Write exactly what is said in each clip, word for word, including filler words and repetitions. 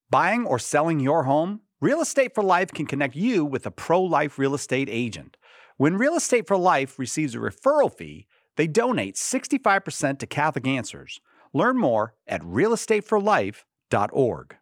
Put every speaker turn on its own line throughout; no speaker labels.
Buying or selling your home? Real Estate for Life can connect you with a pro-life real estate agent. When Real Estate for Life receives a referral fee, they donate sixty-five percent to Catholic Answers. Learn more at real estate for life dot org.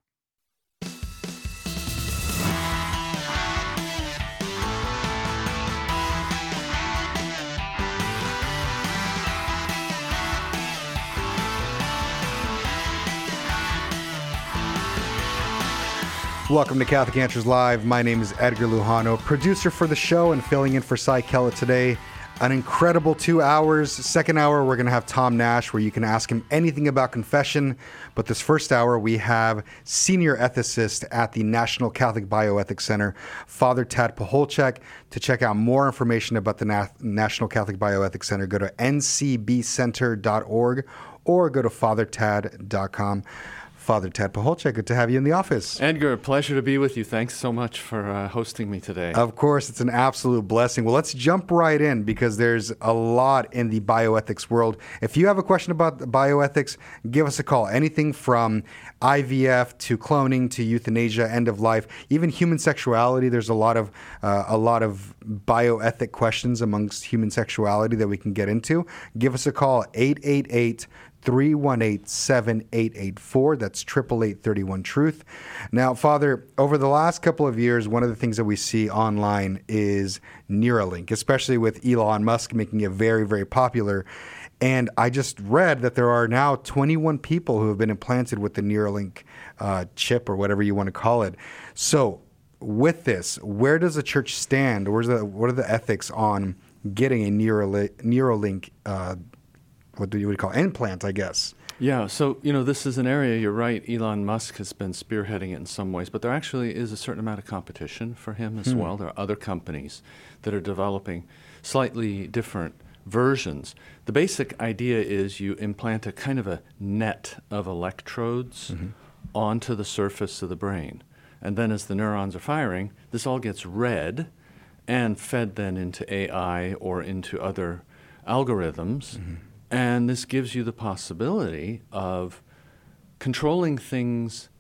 Welcome to Catholic Answers Live. My name is Edgar Lujano, producer for the show and filling in for Cy Kellett today. An incredible two hours. Second hour, we're going to have Tom Nash, where you can ask him anything about confession. But this first hour, we have senior ethicist at the National Catholic Bioethics Center, Father Tad Pacholczyk. To check out more information about the Na- National Catholic Bioethics Center, go to n c b center dot org or go to father tad dot com. Father Tad Pacholczyk, good to have you in the office.
Edgar, pleasure to be with you. Thanks so much for uh, hosting me today.
Of course, it's an absolute blessing. Well, let's jump right in because there's a lot in the bioethics world. If you have a question about bioethics, give us a call. Anything from I V F to cloning to euthanasia, end of life, even human sexuality. There's a lot of uh, a lot of bioethic questions amongst human sexuality that we can get into. Give us a call, eight eight eight, three one eight, seven eight eight four. That's eight eight eight, three one, truth. Now, Father, over the last couple of years, one of the things that we see online is Neuralink, especially with Elon Musk making it very, very popular. And I just read that there are now twenty-one people who have been implanted with the Neuralink uh, chip or whatever you want to call it. So with this, where does the church stand? Where's the, what are the ethics on getting a Neuralink, Neuralink uh, what do you would call implant, I guess?
Yeah, so, you know, this is an area, you're right, Elon Musk has been spearheading it in some ways, but there actually is a certain amount of competition for him as hmm. well. There are other companies that are developing slightly different versions. The basic idea is you implant a kind of a net of electrodes mm-hmm. onto the surface of the brain. And then as the neurons are firing, this all gets read and fed then into A I or into other algorithms. Mm-hmm. And this gives you the possibility of controlling things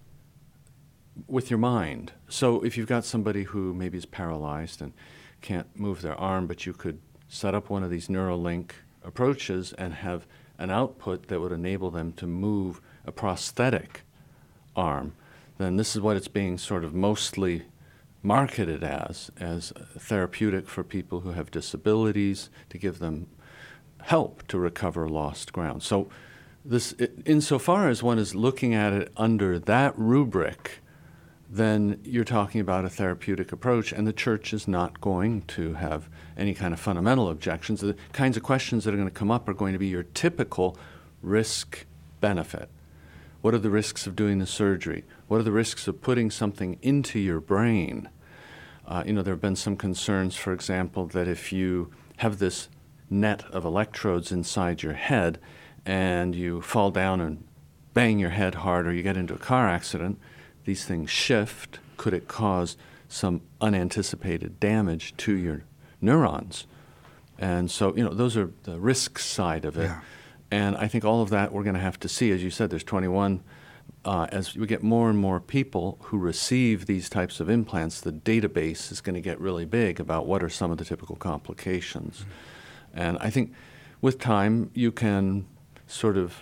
with your mind. So if you've got somebody who maybe is paralyzed and can't move their arm, but you could set up one of these Neuralink approaches and have an output that would enable them to move a prosthetic arm, then this is what it's being sort of mostly marketed as, as therapeutic for people who have disabilities, to give them help to recover lost ground. So this, insofar as one is looking at it under that rubric, then you're talking about a therapeutic approach, and the church is not going to have any kind of fundamental objections. The kinds of questions that are going to come up are going to be your typical risk-benefit. What are the risks of doing the surgery? What are the risks of putting something into your brain? Uh, you know, there have been some concerns, for example, that if you have this net of electrodes inside your head and you fall down and bang your head hard or you get into a car accident, these things shift. Could it cause some unanticipated damage to your neurons? And so, you know, those are the risk side of it. Yeah. And I think all of that we're going to have to see. As you said, there's twenty-one. Uh, as we get more and more people who receive these types of implants, the database is going to get really big about what are some of the typical complications. Mm-hmm. And I think with time, you can sort of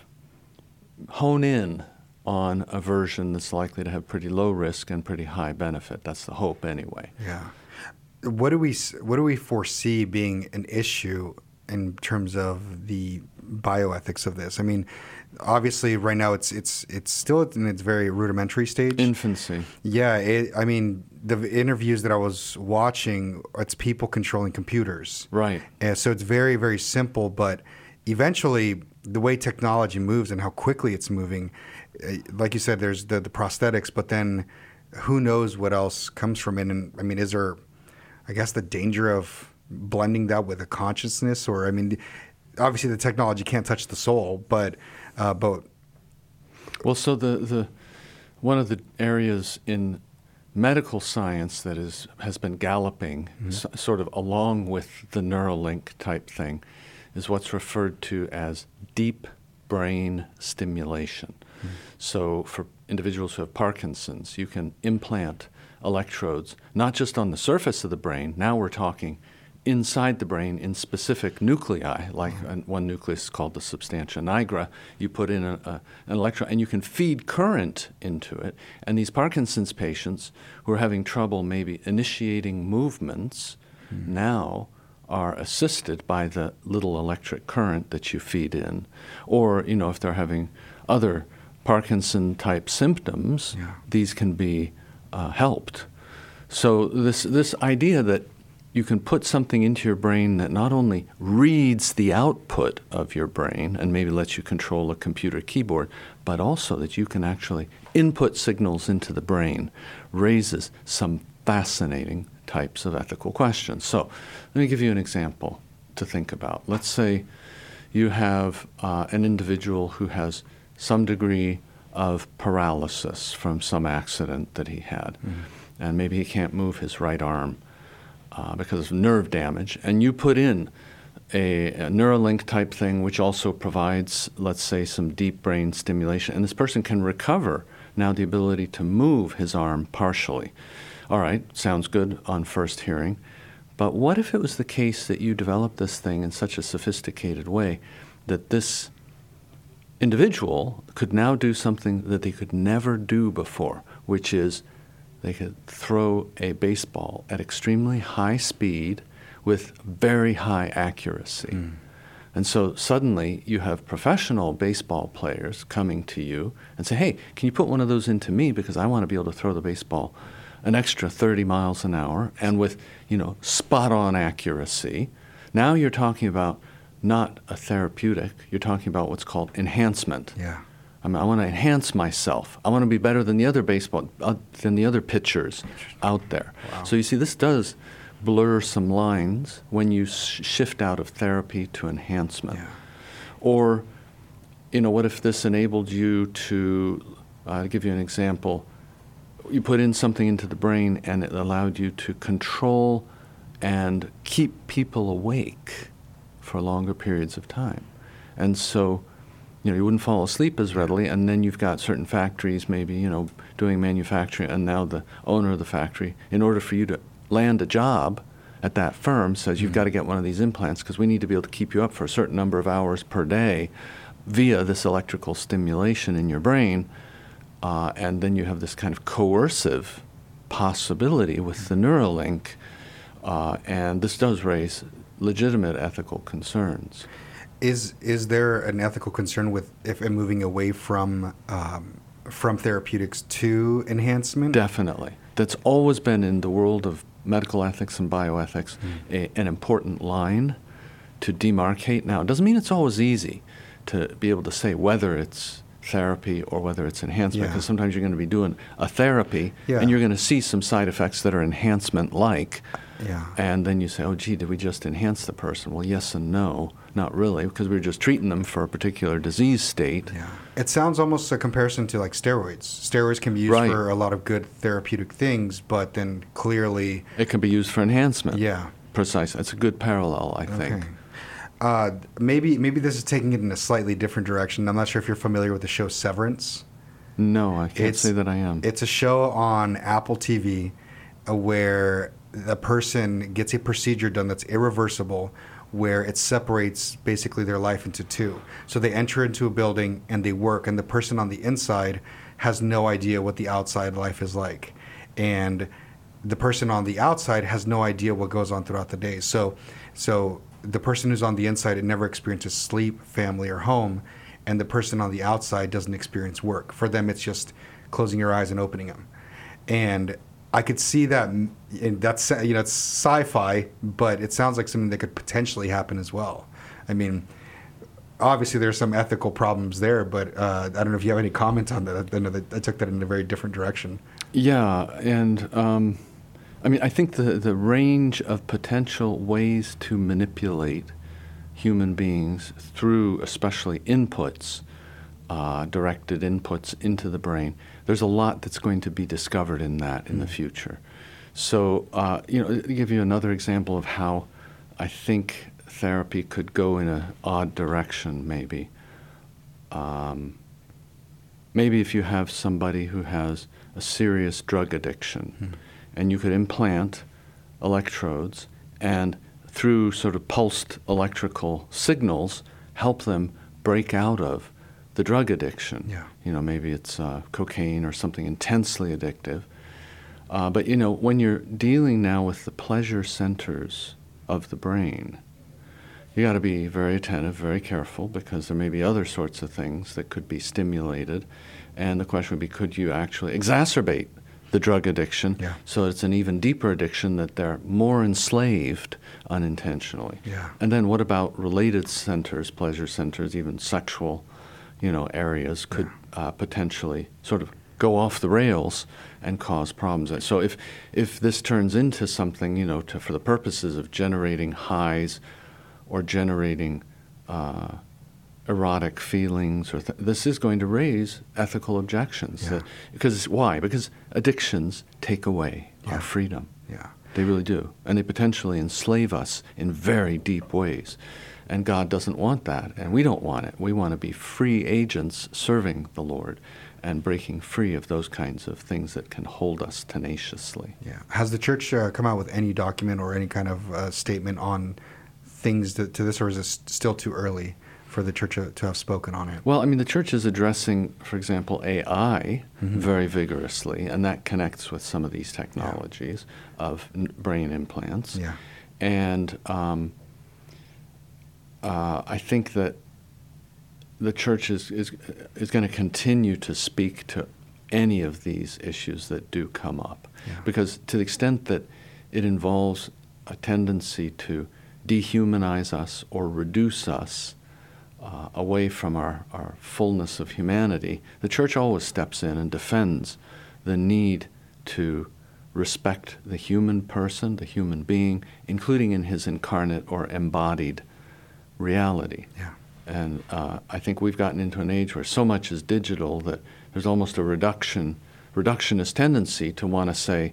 hone in on a version that's likely to have pretty low risk and pretty high benefit. That's the hope anyway.
Yeah. What do we what do we foresee being an issue in terms of the bioethics of this? I mean, obviously right now it's it's it's still in its very rudimentary stage.
Infancy.
Yeah. It, I mean, the interviews that I was watching, it's people controlling computers.
Right.
And so it's very, very simple, but eventually the way technology moves and how quickly it's moving, like you said, there's the, the prosthetics, but then who knows what else comes from it. And I mean, is there, I guess, the danger of blending that with a consciousness? Or, I mean, obviously the technology can't touch the soul, but, uh, but.
Well, so the, the, one of the areas in medical science that is has been galloping mm-hmm. s- sort of along with the Neuralink type thing is what's referred to as deep brain stimulation. Mm. So for individuals who have Parkinson's, you can implant electrodes, not just on the surface of the brain. Now we're talking inside the brain in specific nuclei, like mm. one nucleus is called the substantia nigra. You put in a, a, an electrode, and you can feed current into it. And these Parkinson's patients who are having trouble maybe initiating movements mm. now are assisted by the little electric current that you feed in. Or, you know, if they're having other Parkinson-type symptoms, yeah. these can be uh, helped. So this this idea that you can put something into your brain that not only reads the output of your brain and maybe lets you control a computer keyboard, but also that you can actually input signals into the brain raises some fascinating types of ethical questions. So let me give you an example to think about. Let's say you have uh, an individual who has some degree of paralysis from some accident that he had, mm-hmm. and maybe he can't move his right arm uh, because of nerve damage, and you put in a, a Neuralink type thing which also provides, let's say, some deep brain stimulation, and this person can recover now the ability to move his arm partially. All right, sounds good on first hearing, but what if it was the case that you developed this thing in such a sophisticated way that this individual could now do something that they could never do before, which is they could throw a baseball at extremely high speed with very high accuracy. Mm. And so suddenly you have professional baseball players coming to you and say, hey, can you put one of those into me because I want to be able to throw the baseball an extra thirty miles an hour and with, you know, spot-on accuracy. Now you're talking about not a therapeutic, you're talking about what's called enhancement.
Yeah.
I mean, I want to enhance myself. I want to be better than the other baseball, uh, than the other pitchers out there. Wow. So you see, this does blur some lines when you sh- shift out of therapy to enhancement.
Yeah.
Or, you know, what if this enabled you to, uh, I'll give you an example, you put in something into the brain and it allowed you to control and keep people awake for longer periods of time. And so, you know, you wouldn't fall asleep as readily, and then you've got certain factories maybe, you know, doing manufacturing, and now the owner of the factory, in order for you to land a job at that firm, says you've mm-hmm. got to get one of these implants because we need to be able to keep you up for a certain number of hours per day via this electrical stimulation in your brain, uh, and then you have this kind of coercive possibility with the Neuralink, uh, and this does raise legitimate ethical concerns.
Is is there an ethical concern with if uh, moving away from um, from therapeutics to enhancement?
Definitely. That's always been in the world of medical ethics and bioethics mm. a, an important line to demarcate. Now, it doesn't mean it's always easy to be able to say whether it's therapy or whether it's enhancement, because yeah. sometimes you're going to be doing a therapy yeah. and you're going to see some side effects that are enhancement-like.
Yeah.
And then you say, oh, gee, did we just enhance the person? Well, yes and no, not really, because we were just treating them for a particular disease state.
Yeah. It sounds almost a comparison to like steroids. Steroids can be used
right.
for a lot of good therapeutic things, but then clearly...
It can be used for enhancement.
Yeah.
Precisely. It's a good parallel, I think.
Okay. Uh, maybe maybe this is taking it in a slightly different direction. I'm not sure if you're familiar with the show Severance.
No, I can't
it's,
say that I am.
It's a show on Apple T V uh, where the person gets a procedure done that's irreversible, where it separates basically their life into two. So they enter into a building and they work, and the person on the inside has no idea what the outside life is like. And the person on the outside has no idea what goes on throughout the day. So, so the person who's on the inside, it never experiences sleep, family, or home, and the person on the outside doesn't experience work. For them, it's just closing your eyes and opening them. And I could see that, and that's, you know, it's sci-fi, but it sounds like something that could potentially happen as well. I mean, obviously there's some ethical problems there, but uh, I don't know if you have any comment on that. I know that I took that in a very different direction.
Yeah, and um, I mean, I think the, the range of potential ways to manipulate human beings through especially inputs, uh, directed inputs into the brain, there's a lot that's going to be discovered in that in mm. the future. So, uh, you know, to give you another example of how I think therapy could go in an odd direction, maybe. Um, maybe if you have somebody who has a serious drug addiction, hmm. and you could implant electrodes and through sort of pulsed electrical signals help them break out of the drug addiction.
Yeah.
You know, maybe it's uh, cocaine or something intensely addictive. Uh, but, you know, when you're dealing now with the pleasure centers of the brain, you got to be very attentive, very careful, because there may be other sorts of things that could be stimulated. And the question would be, could you actually exacerbate the drug addiction
yeah.
so it's an even deeper addiction that they're more enslaved unintentionally?
Yeah.
And then what about related centers, pleasure centers, even sexual, you know, areas could yeah. uh, potentially sort of go off the rails and cause problems. So if if this turns into something, you know, to, for the purposes of generating highs or generating uh, erotic feelings, or th- this is going to raise ethical objections.
Yeah.
That, because why? Because addictions take away
yeah.
our freedom.
Yeah.
They really do. And they potentially enslave us in very deep ways. And God doesn't want that, and we don't want it. We want to be free agents serving the Lord and breaking free of those kinds of things that can hold us tenaciously.
Yeah. Has the church uh, come out with any document or any kind of uh, statement on things to, to this, or is it still too early for the church to, to have spoken on it?
Well, I mean, the church is addressing, for example, A I
mm-hmm.
very vigorously, and that connects with some of these technologies yeah. of n- brain implants.
Yeah.
And um, uh, I think that the church is is, is going to continue to speak to any of these issues that do come up.
Yeah.
Because to the extent that it involves a tendency to dehumanize us or reduce us uh, away from our, our fullness of humanity, the church always steps in and defends the need to respect the human person, the human being, including in his incarnate or embodied reality.
Yeah.
And uh, I think we've gotten into an age where so much is digital that there's almost a reduction, reductionist tendency to want to say,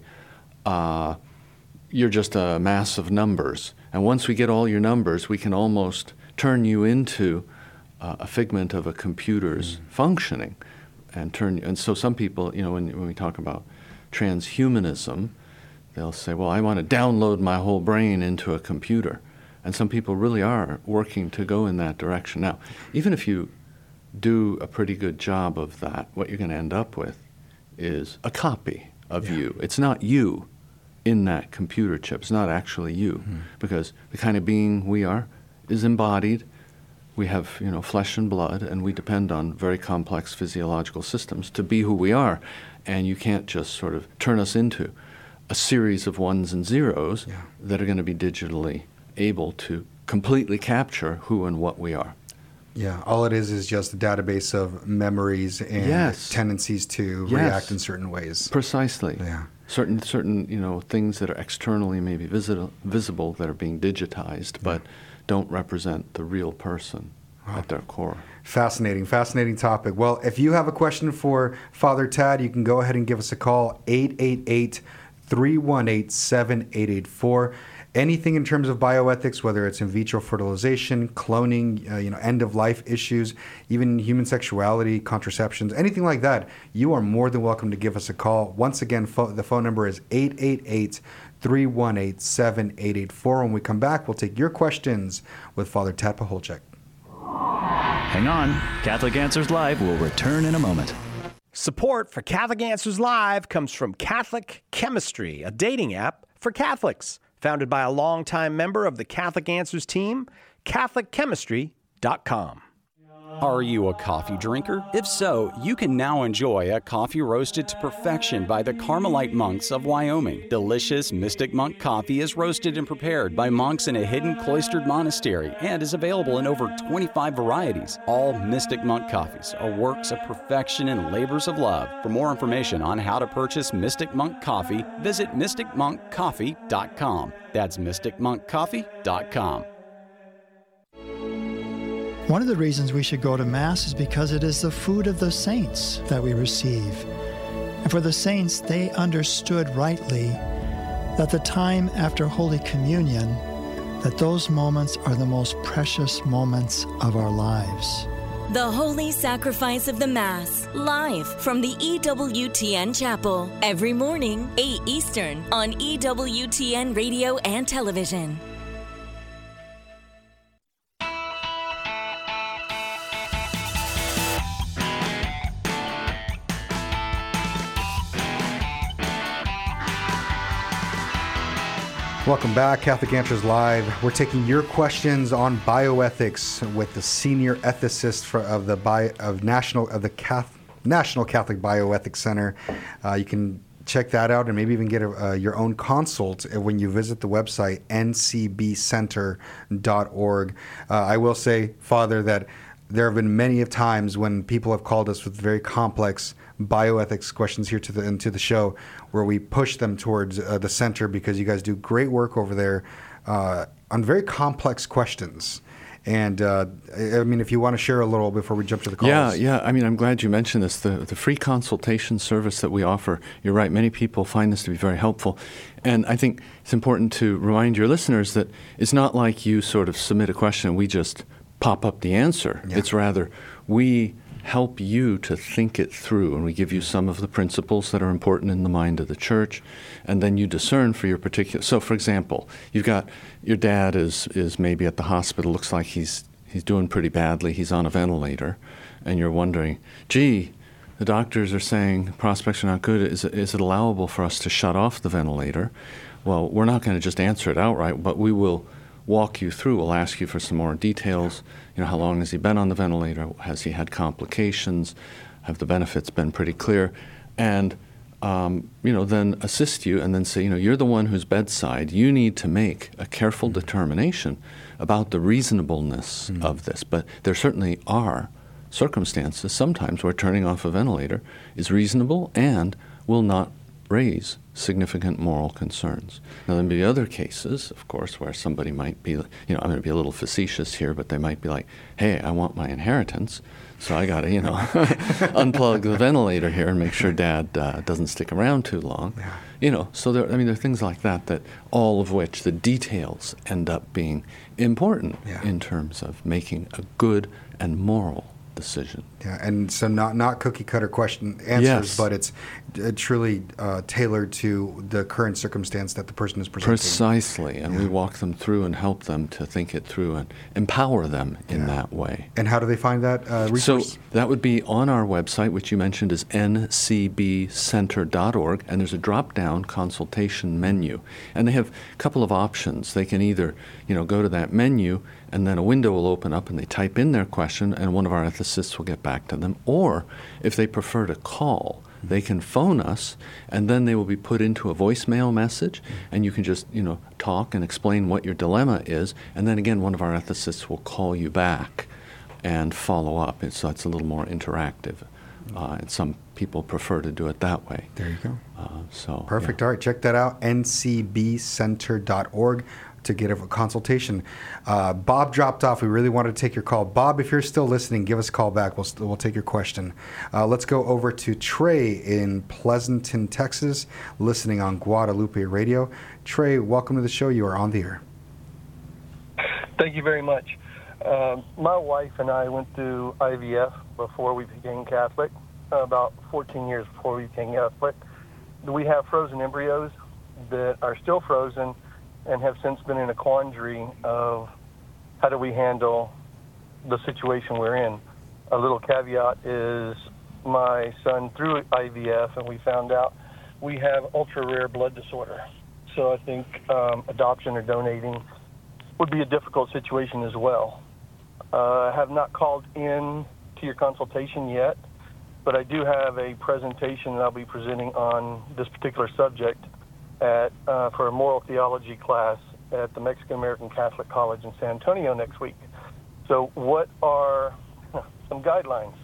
uh, you're just a mass of numbers. And once we get all your numbers, we can almost turn you into uh, a figment of a computer's mm. functioning. And turn. And so some people, you know, when, when we talk about transhumanism, they'll say, well, I want to download my whole brain into a computer. And some people really are working to go in that direction. Now, even if you do a pretty good job of that, what you're going to end up with is a copy of
yeah.
you. It's not you in that computer chip. It's not actually you, mm-hmm. because the kind of being we are is embodied. We have, you know, flesh and blood, and we depend on very complex physiological systems to be who we are. And you can't just sort of turn us into a series of ones and zeros
yeah.
that are going to be digitally able to completely capture who and what we are.
Yeah, all it is is just a database of memories and
yes.
tendencies to
yes.
react in certain ways.
Precisely.
Yeah.
Certain, certain, you know, things that are externally maybe visible, visible that are being digitized, but
yeah.
don't represent the real person wow. at their core.
Fascinating, fascinating topic. Well, if you have a question for Father Tad, you can go ahead and give us a call, eight eight eight, three one eight, seven eight eight four. Anything in terms of bioethics, whether it's in vitro fertilization, cloning, uh, you know, end-of-life issues, even human sexuality, contraceptions, anything like that, you are more than welcome to give us a call. Once again, fo- the phone number is eight eight eight, three one eight, seven eight eight four. When we come back, we'll take your questions with Father Tad Pacholczyk.
Hang on. Catholic Answers Live will return in a moment.
Support for Catholic Answers Live comes from Catholic Chemistry, a dating app for Catholics. Founded by a longtime member of the Catholic Answers team, Catholic Chemistry dot com.
Are you a coffee drinker? If so, you can now enjoy a coffee roasted to perfection by the Carmelite monks of Wyoming. Delicious Mystic Monk coffee is roasted and prepared by monks in a hidden cloistered monastery and is available in over twenty-five varieties. All Mystic Monk coffees are works of perfection and labors of love. For more information on how to purchase Mystic Monk coffee, visit mystic monk coffee dot com. That's mystic monk coffee dot com.
One of the reasons we should go to Mass is because it is the food of the saints that we receive. And for the saints, they understood rightly that the time after Holy Communion, that those moments are the most precious moments of our lives.
The Holy Sacrifice of the Mass, live from the E W T N Chapel, every morning, eight Eastern, on E W T N Radio and Television.
Welcome back, Catholic Answers Live. We're taking your questions on bioethics with the senior ethicist for, of the bio, of national of the Cath, National Catholic Bioethics Center. Uh, you can check that out and maybe even get a, uh, your own consult when you visit the website n c b center dot org. Uh, I will say, Father, that there have been many of times when people have called us with very complex bioethics questions here to the into the show, where we push them towards uh, the center, because you guys do great work over there uh, on very complex questions. And uh, I mean, if you want to share a little before we jump to the calls.
Yeah, yeah. I mean, I'm glad you mentioned this. The the free consultation service that we offer, you're right, many people find this to be very helpful. And I think it's important to remind your listeners that it's not like you sort of submit a question and we just pop up the answer. Yeah. It's rather we help you to think it through, and we give you some of the principles that are important in the mind of the church, and then you discern for your particular. So, for example, you've got your dad is is maybe at the hospital, looks like he's he's doing pretty badly, he's on a ventilator, and you're wondering, gee, the doctors are saying prospects are not good. Is it, is it allowable for us to shut off the ventilator? Well, we're not going to just answer it outright, but we will walk you through. We'll ask you for some more details. You know, how long has he been on the ventilator? Has he had complications? Have the benefits been pretty clear? And, um, you know, then assist you and then say, you know, you're the one who's bedside. You need to make a careful mm-hmm. determination about the reasonableness mm-hmm. of this. But there certainly are circumstances sometimes where turning off a ventilator is reasonable and will not raise significant moral concerns. Now, there may be other cases, of course, where somebody might be, you know, I'm going to be a little facetious here, but they might be like, hey, I want my inheritance, so I got to, you know, unplug the ventilator here and make sure Dad uh, doesn't stick around too long. Yeah. You know, so there, I mean, there are things like that, that all of which the details end up being important yeah. in terms of making a good and moral decision.
Yeah, and so not not cookie cutter question answers,
yes.
but it's uh, truly uh, tailored to the current circumstance that the person is presenting.
Precisely, and
yeah.
we walk them through and help them to think it through and empower them in yeah. that way.
And how do they find that uh, resource?
So that would be on our website, which you mentioned is n c b center dot org, and there's a drop-down consultation menu. And they have a couple of options. They can either, you know, go to that menu, and then a window will open up and they type in their question and one of our ethicists will get back to them. Or if they prefer to call, they can phone us and then they will be put into a voicemail message and you can just, you know, talk and explain what your dilemma is. And then again, one of our ethicists will call you back and follow up. And so it's a little more interactive. Uh, and some people prefer to do it that way.
There you go.
Uh, so
Perfect.
Yeah.
All right, check that out, n c b center dot org. to get a consultation. Uh, Bob dropped off. We really wanted to take your call. Bob, if you're still listening, give us a call back. We'll, we'll take your question. Uh, let's go over to Trey in Pleasanton, Texas, listening on Guadalupe Radio. Trey, welcome to the show. You are on the air.
Thank you very much. Uh, my wife and I went through I V F before we became Catholic, uh, about fourteen years before we became Catholic. We have frozen embryos that are still frozen and have since been in a quandary of how do we handle the situation we're in. A little caveat is my son through I V F, and we found out we have ultra-rare blood disorder. So I think um, adoption or donating would be a difficult situation as well. Uh, I have not called in to your consultation yet, but I do have a presentation that I'll be presenting on this particular subject At, uh, for a moral theology class at the Mexican American Catholic College in San Antonio next week. So what are some guidelines?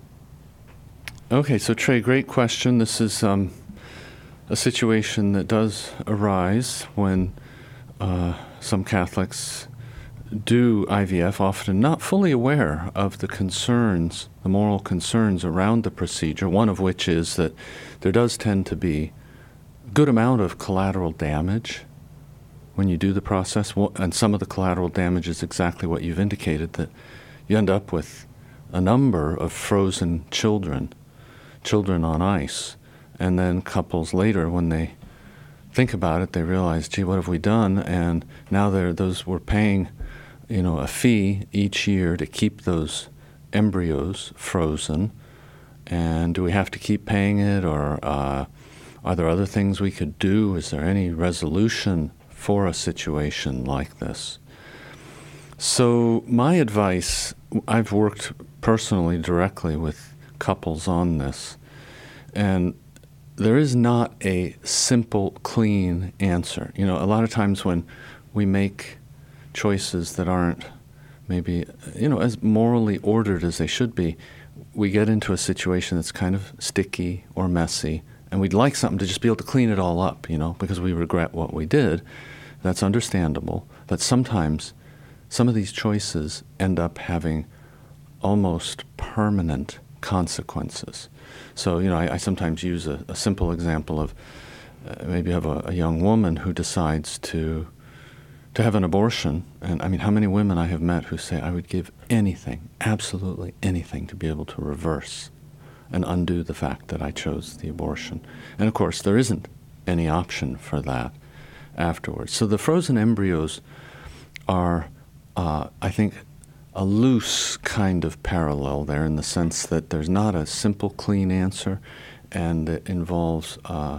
Okay, so Trey, great question. This is um, a situation that does arise when uh, some Catholics do I V F, often not fully aware of the concerns, the moral concerns around the procedure, one of which is that there does tend to be good amount of collateral damage when you do the process, and some of the collateral damage is exactly what you've indicated, that you end up with a number of frozen children, children on ice. And then couples later, when they think about it, they realize, gee, what have we done? And now they're, those we're paying, you know, a fee each year to keep those embryos frozen. And do we have to keep paying it, or uh, are there other things we could do? Is there any resolution for a situation like this? So my advice, I've worked personally directly with couples on this, and there is not a simple, clean answer. You know, a lot of times when we make choices that aren't maybe, you know, as morally ordered as they should be, we get into a situation that's kind of sticky or messy, and we'd like something to just be able to clean it all up, you know, because we regret what we did. That's understandable. But sometimes some of these choices end up having almost permanent consequences. So, you know, I, I sometimes use a, a simple example of uh, maybe you have a, a young woman who decides to to have an abortion. And I mean, how many women I have met who say, I would give anything, absolutely anything, to be able to reverse and undo the fact that I chose the abortion. And of course, there isn't any option for that afterwards. So the frozen embryos are, uh, I think, a loose kind of parallel there, in the sense that there's not a simple, clean answer, and it involves, uh,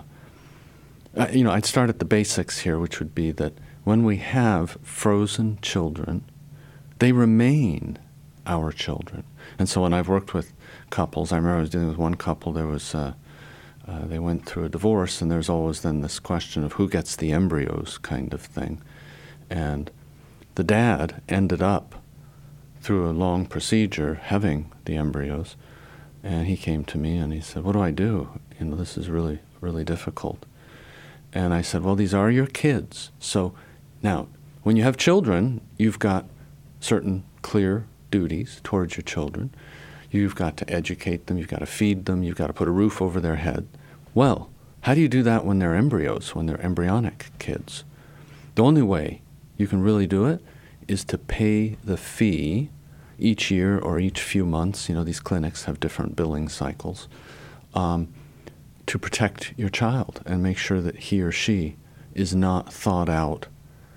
uh, you know, I'd start at the basics here, which would be that when we have frozen children, they remain our children. And so when I've worked with couples, I remember I was dealing with one couple, there was, uh, uh, they went through a divorce, and there's always then this question of who gets the embryos kind of thing. And the dad ended up, through a long procedure, having the embryos, and he came to me and he said, what do I do? You know, this is really, really difficult. And I said, well, these are your kids. So now, when you have children, you've got certain clear duties towards your children. You've got to educate them, you've got to feed them, you've got to put a roof over their head. Well, how do you do that when they're embryos, when they're embryonic kids? The only way you can really do it is to pay the fee each year or each few months. You know, these clinics have different billing cycles, um, to protect your child and make sure that he or she is not thawed out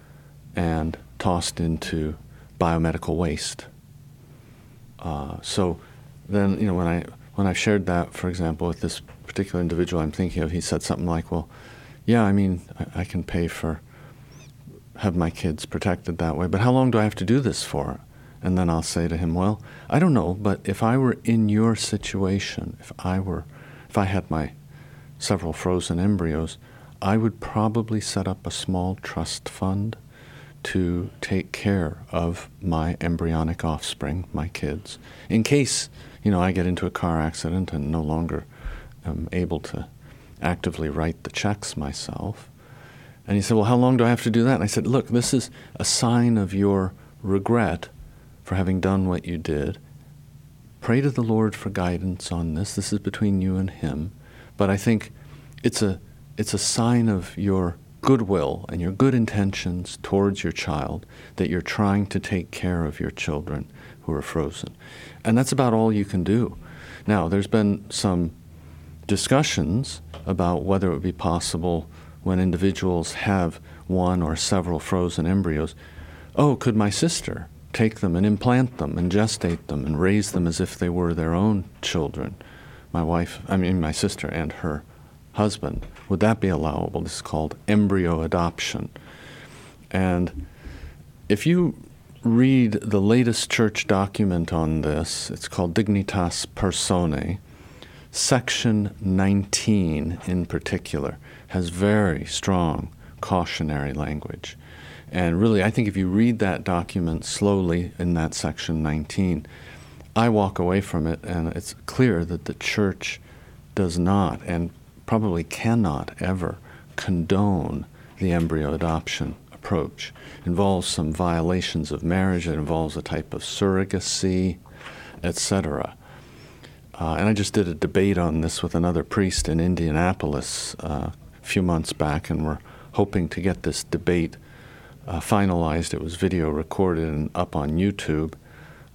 and tossed into biomedical waste. Uh, so then, you know, when I when I shared that, for example, with this particular individual I'm thinking of, he said something like, well, yeah, I mean, I, I can pay for, have my kids protected that way, but how long do I have to do this for? And then I'll say to him, well, I don't know, but if I were in your situation, if I were, if I had my several frozen embryos, I would probably set up a small trust fund to take care of my embryonic offspring, my kids, in case, you know, I get into a car accident and no longer am able to actively write the checks myself. And he said, well, how long do I have to do that? And I said, look, this is a sign of your regret for having done what you did. Pray to the Lord for guidance on this. This is between you and him. But I think it's a it's a sign of your goodwill and your good intentions towards your child that you're trying to take care of your children who are frozen. And that's about all you can do. Now, there's been some discussions about whether it would be possible when individuals have one or several frozen embryos, oh, could my sister take them and implant them and gestate them and raise them as if they were their own children? My wife, I mean my sister and her husband, would that be allowable? This is called embryo adoption. And if you read the latest church document on this, it's called Dignitas Personae, section nineteen in particular has very strong cautionary language. And really, I think if you read that document slowly in that section nineteen, I walk away from it and it's clear that the church does not and probably cannot ever condone the embryo adoption approach. It involves some violations of marriage, it involves a type of surrogacy, et cetera. Uh, and I just did a debate on this with another priest in Indianapolis uh, a few months back, and we're hoping to get this debate uh, finalized. It was video recorded and up on YouTube.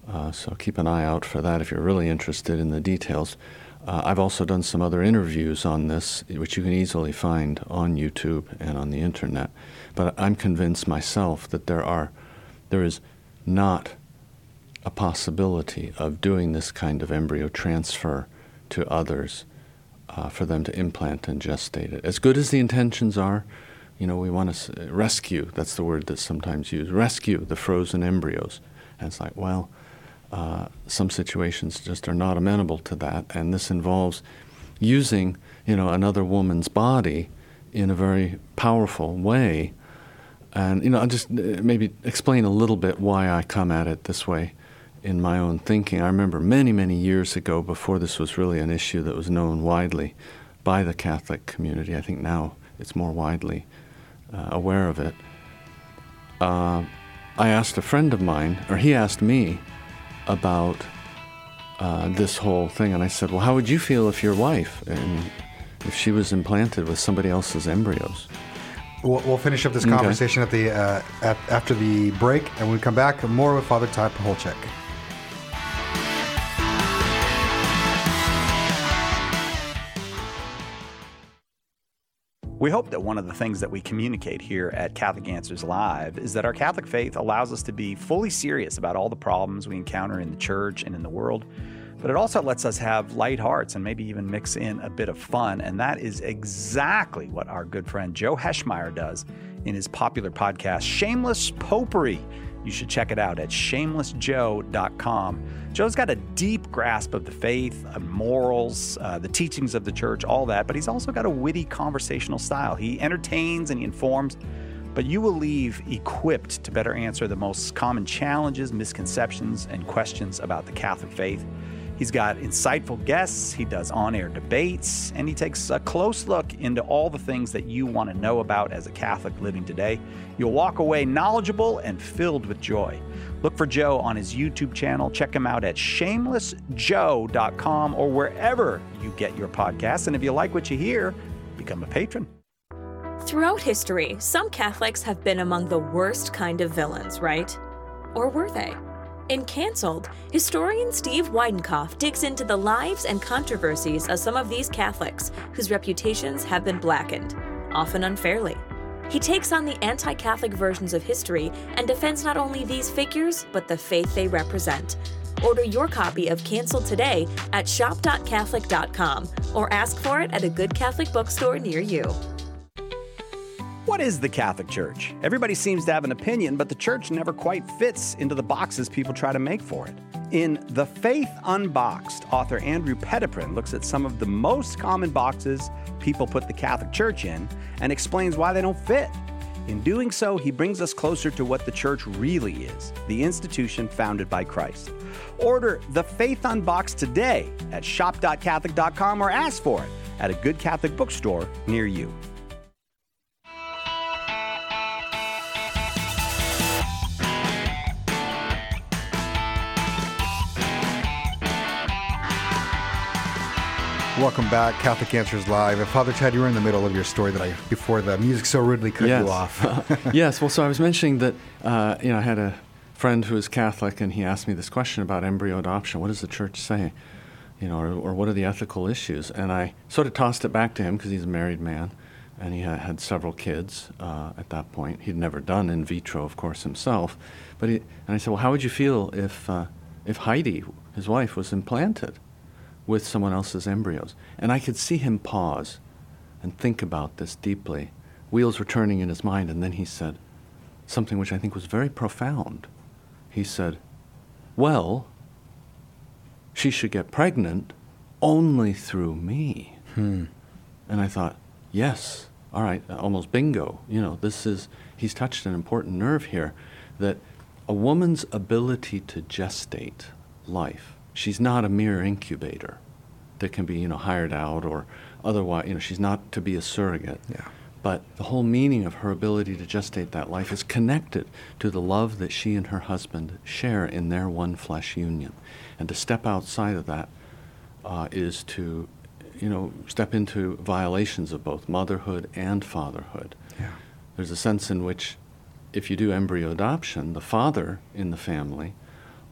Uh, so keep an eye out for that if you're really interested in the details. Uh, I've also done some other interviews on this, which you can easily find on YouTube and on the internet. But I'm convinced myself that there are, there is not a possibility of doing this kind of embryo transfer to others uh, for them to implant and gestate it. As good as the intentions are, you know, we want to rescue, that's the word that's sometimes used, rescue the frozen embryos. And it's like, well, uh, some situations just are not amenable to that, and this involves using, you know, another woman's body in a very powerful way. And, you know, I'll just maybe explain a little bit why I come at it this way in my own thinking. I remember many, many years ago, before this was really an issue that was known widely by the Catholic community, I think now it's more widely uh, aware of it, uh, I asked a friend of mine, or he asked me, about uh, this whole thing, and I said, well, how would you feel if your wife, and if she was implanted with somebody else's embryos?
We'll, we'll finish up this conversation okay. at the uh, at, after the break, and when we come back, more with Father Todd Pacholczyk.
We hope that one of the things that we communicate here at Catholic Answers Live is that our Catholic faith allows us to be fully serious about all the problems we encounter in the church and in the world, but it also lets us have light hearts and maybe even mix in a bit of fun, and that is exactly what our good friend Joe Heschmeyer does in his popular podcast, Shameless Popery. You should check it out at shameless joe dot com. Joe's got a deep grasp of the faith, of morals, uh, the teachings of the church, all that, but he's also got a witty conversational style. He entertains and he informs, but you will leave equipped to better answer the most common challenges, misconceptions, and questions about the Catholic faith. He's got insightful guests, he does on-air debates, and he takes a close look into all the things that you want to know about as a Catholic living today. You'll walk away knowledgeable and filled with joy. Look for Joe on his YouTube channel. Check him out at shameless joe dot com or wherever you get your podcasts. And if you like what you hear, become a patron.
Throughout history, some Catholics have been among the worst kind of villains, right? Or were they? In Cancelled, historian Steve Weidenkopf digs into the lives and controversies of some of these Catholics whose reputations have been blackened, often unfairly. He takes on the anti-Catholic versions of history and defends not only these figures, but the faith they represent. Order your copy of Cancelled today at shop dot catholic dot com or ask for it at a good Catholic bookstore near you.
What is the Catholic Church? Everybody seems to have an opinion, but the church never quite fits into the boxes people try to make for it. In The Faith Unboxed, author Andrew Petiprin looks at some of the most common boxes people put the Catholic Church in and explains why they don't fit. In doing so, he brings us closer to what the church really is, the institution founded by Christ. Order The Faith Unboxed today at shop dot catholic dot com or ask for it at a good Catholic bookstore near you.
Welcome back, Catholic Answers Live. And Father Ted, you were in the middle of your story that I, before the music so rudely cut
yes.
you off.
Yes, well, so I was mentioning that, uh, you know, I had a friend who is Catholic, and he asked me this question about embryo adoption. What does the church say? You know, or, or what are the ethical issues? And I sort of tossed it back to him because he's a married man, and he had, had several kids uh, at that point. He'd never done in vitro, of course, himself. But he, and I said, well, how would you feel if uh, if Heidi, his wife, was implanted with someone else's embryos? And I could see him pause and think about this deeply. Wheels were turning in his mind, and then he said something which I think was very profound. He said, well, she should get pregnant only through me.
Hmm.
And I thought, yes, all right, almost bingo. You know, this is, he's touched an important nerve here, that a woman's ability to gestate life, she's not a mere incubator that can be, you know, hired out or otherwise, you know, she's not to be a surrogate.
Yeah.
But the whole meaning of her ability to gestate that life is connected to the love that she and her husband share in their one flesh union. And to step outside of that uh, is to, you know, step into violations of both motherhood and fatherhood.
Yeah.
There's a sense in which if you do embryo adoption, the father in the family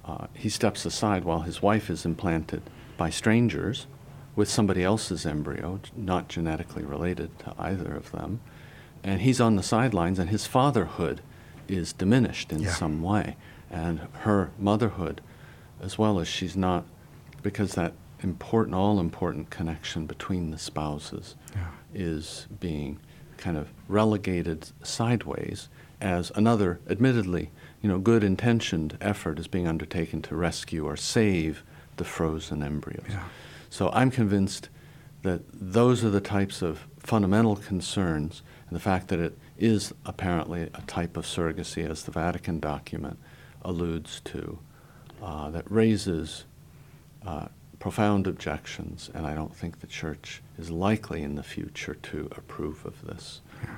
uh, he steps aside while his wife is implanted by strangers with somebody else's embryo, not genetically related to either of them. And he's on the sidelines, and his fatherhood is diminished in
Yeah.
some way. And her motherhood, as well as she's not, because that important, all-important connection between the spouses
Yeah.
is being kind of relegated sideways as another, admittedly, you know, good-intentioned effort is being undertaken to rescue or save the frozen embryos.
Yeah.
So I'm convinced that those are the types of fundamental concerns, and the fact that it is apparently a type of surrogacy, as the Vatican document alludes to, uh, that raises uh, profound objections, and I don't think the Church is likely in the future to approve of this.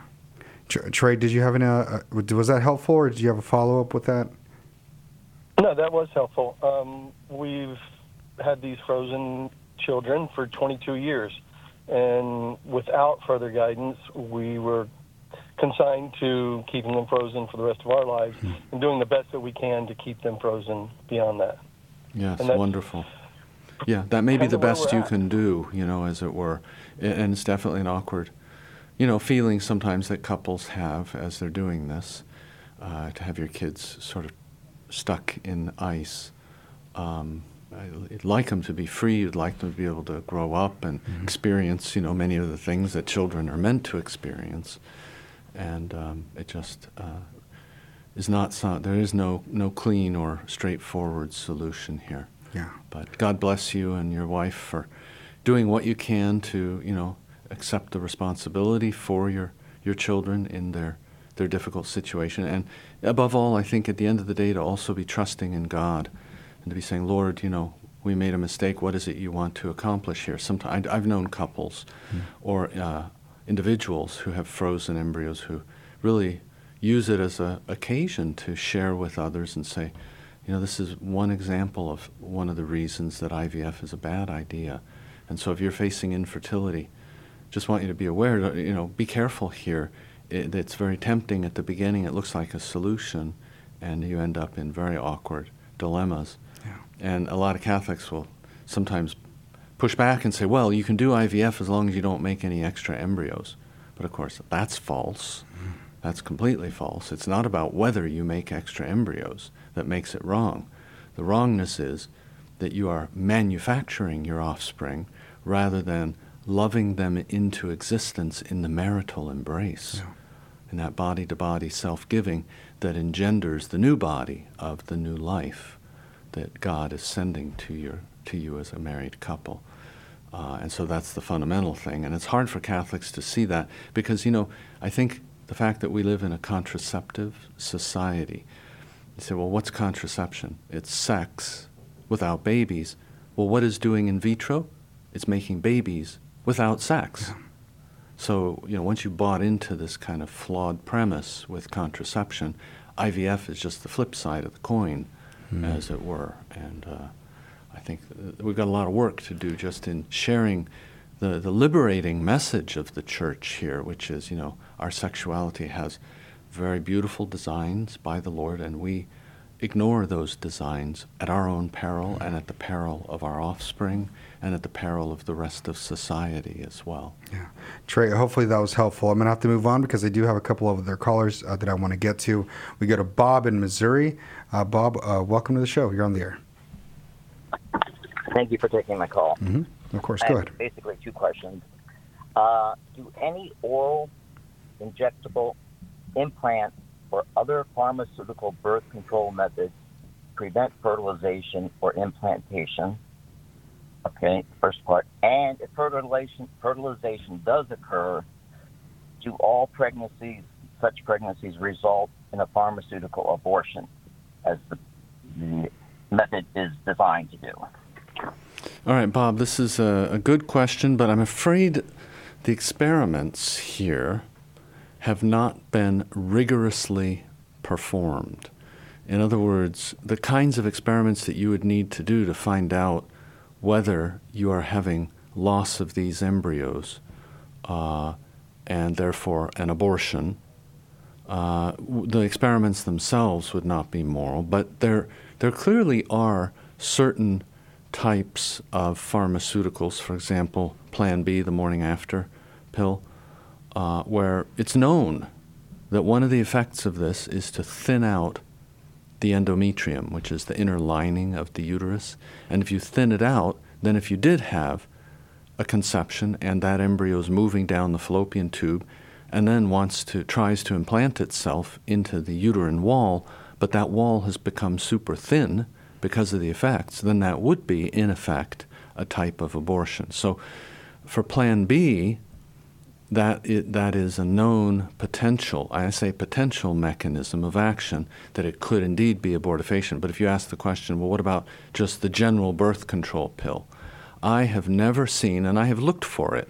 Tr- Trey, did you have any, uh, was that helpful, or did you have a follow-up with that?
No, that was helpful. Um, we've had these frozen children for twenty-two years, and without further guidance, we were consigned to keeping them frozen for the rest of our lives and doing the best that we can to keep them frozen beyond that.
Yes,
And that's
wonderful. Yeah, that may be
kind
the
of where
best
we're
you
at.
can do, you know, as it were. A- And it's definitely an awkward, you know, feeling sometimes that couples have as they're doing this, uh, to have your kids sort of stuck in ice. Um, I- You'd like them to be free. You'd like them to be able to grow up and experience, you know, many of the things that children are meant to experience. And um, it just uh, is not, so, there is no, no clean or straightforward solution here.
Yeah.
But God bless you and your wife for doing what you can to, you know, accept the responsibility for your, your children in their, their difficult situation. And above all, I think at the end of the day, to also be trusting in God and to be saying, Lord, you know, we made a mistake. What is it you want to accomplish here? Sometimes I've known couples mm. or uh, individuals who have frozen embryos who really use it as an occasion to share with others and say, you know, this is one example of one of the reasons that I V F is a bad idea. And so if you're facing infertility, just want you to be aware, that, you know, be careful here. It, it's very tempting at the beginning. It looks like a solution, and you end up in very awkward dilemmas.
Yeah.
And a lot of Catholics will sometimes push back and say, well, you can do I V F as long as you don't make any extra embryos. But of course, that's false. Mm. That's completely false. It's not about whether you make extra embryos that makes it wrong. The wrongness is that you are manufacturing your offspring rather than loving them into existence in the marital embrace,
Yeah.
in that body-to-body self-giving that engenders the new body of the new life that God is sending to your to you as a married couple. Uh, and so that's the fundamental thing. And it's hard for Catholics to see that because, you know, I think the fact that we live in a contraceptive society, you say, well, what's contraception? It's sex without babies. Well, what is doing in vitro? It's making babies without sex.
Yeah.
So, you know, once you bought into this kind of flawed premise with contraception, I V F is just the flip side of the coin, mm. as it were. And uh, I think we've got a lot of work to do just in sharing the, the liberating message of the Church here, which is, you know, our sexuality has very beautiful designs by the Lord, and we ignore those designs at our own peril and at the peril of our offspring and at the peril of the rest of society as well.
Yeah. Trey, hopefully that was helpful. I'm going to have to move on because I do have a couple of other callers uh, that I want to get to. We go to Bob in Missouri. Uh, Bob, uh, welcome to the show. You're on the air.
Thank you for taking my call.
Mm-hmm. Of course,
I
go
have
ahead.
basically two questions. Uh, do any oral, injectable, implant, or other pharmaceutical birth control methods prevent fertilization or implantation? Okay, first part. And if fertilization fertilization does occur, do all pregnancies, such pregnancies, result in a pharmaceutical abortion, as the, the method is designed to do?
All right, Bob, this is a, a good question, but I'm afraid the experiments here have not been rigorously performed. In other words, the kinds of experiments that you would need to do to find out whether you are having loss of these embryos uh, and therefore an abortion Uh, w- the experiments themselves would not be moral, but there, there clearly are certain types of pharmaceuticals, for example, Plan B, the morning after pill, uh, where it's known that one of the effects of this is to thin out the endometrium, which is the inner lining of the uterus. And if you thin it out, then if you did have a conception and that embryo is moving down the fallopian tube and then wants to, tries to implant itself into the uterine wall, but that wall has become super thin because of the effects, then that would be, in effect, a type of abortion. So for Plan B, that it, that is a known potential, I say potential mechanism of action, that it could indeed be abortifacient. But if you ask the question, well, what about just the general birth control pill? I have never seen, and I have looked for it,